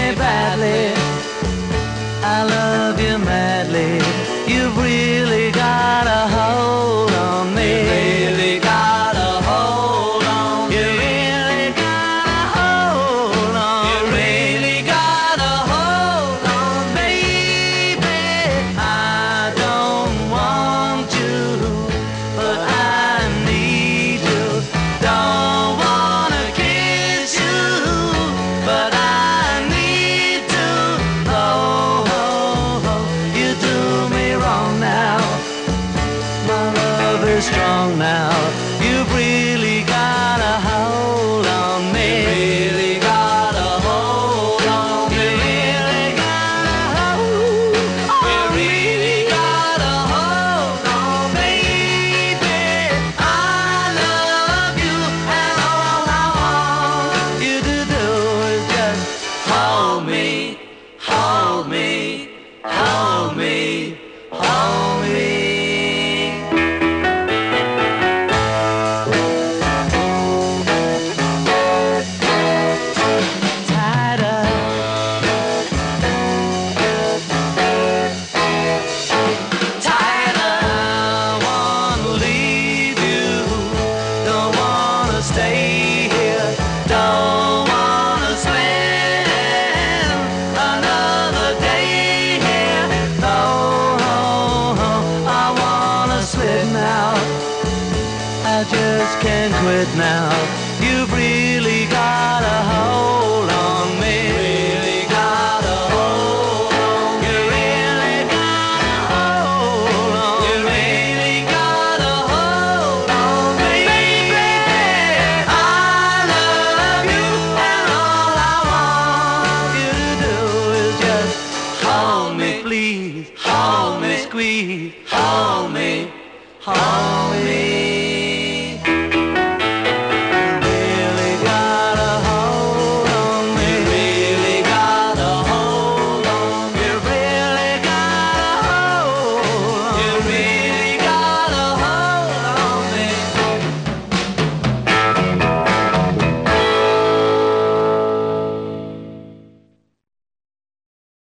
me badly. I love you madly. You've really got a hold on me. You really got a hold on me. You really got a hold on me. You really got a hold on me. Baby, I don't want you, but I need you. Don't wanna kiss you, but I need to. Oh, you do me wrong now. My love is strong now. You've really got a hold on me. Really got a hold on me. You really got a hold on me. You really got a hold on me. Baby, I love you, and all I want you to do is just hold me, hold me, hold me, hold me. Tied up, tied up, wanna leave you. Don't wanna stay here. Don't wanna spend another day here. Oh, I wanna slip now. I just can't quit now.